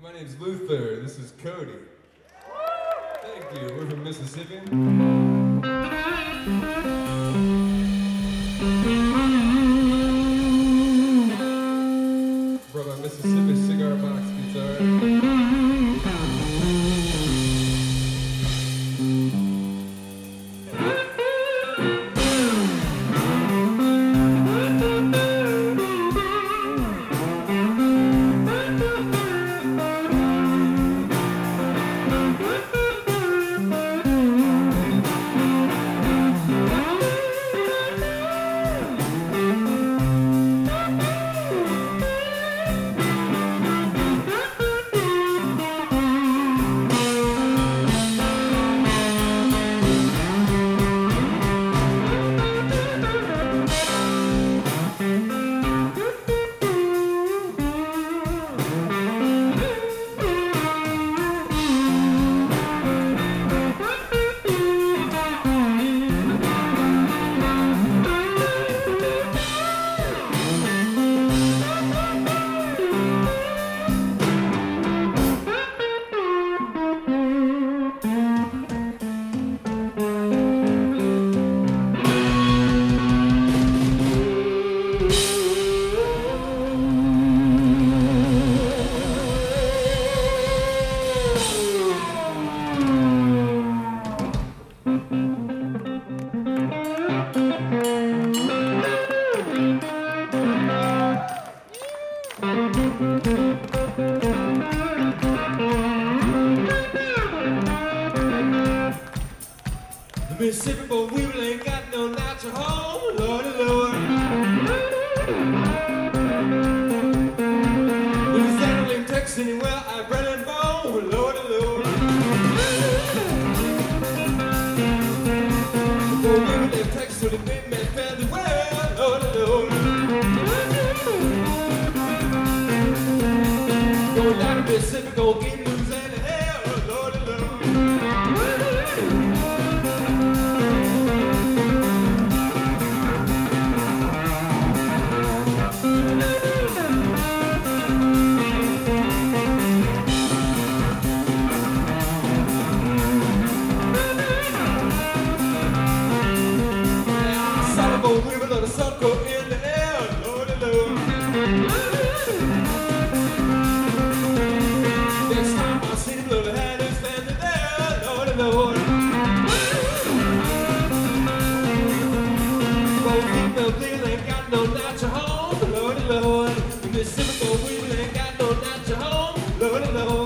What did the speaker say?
My name's Luther. This is Cody. Thank you. We're from Mississippi. Brought my Mississippi cigar box guitar. Mississippi, but we ain't got no natural home, Lordy Lord. Louisiana, in Texas, anywhere I've run and born, Lordy Lord. Go baby, in Texas, so the big man found the world, Lordy Lord. Go down to Mississippi, go get Louisiana hell, Lordy Lord. We will let the sun go in the air, Lordy Lord. Next time I see the little hand is standing there, Lordy Lord. Both people still ain't got no natural home, Lordy Lord. Mississippi, we ain't got no natural home, Lordy Lord.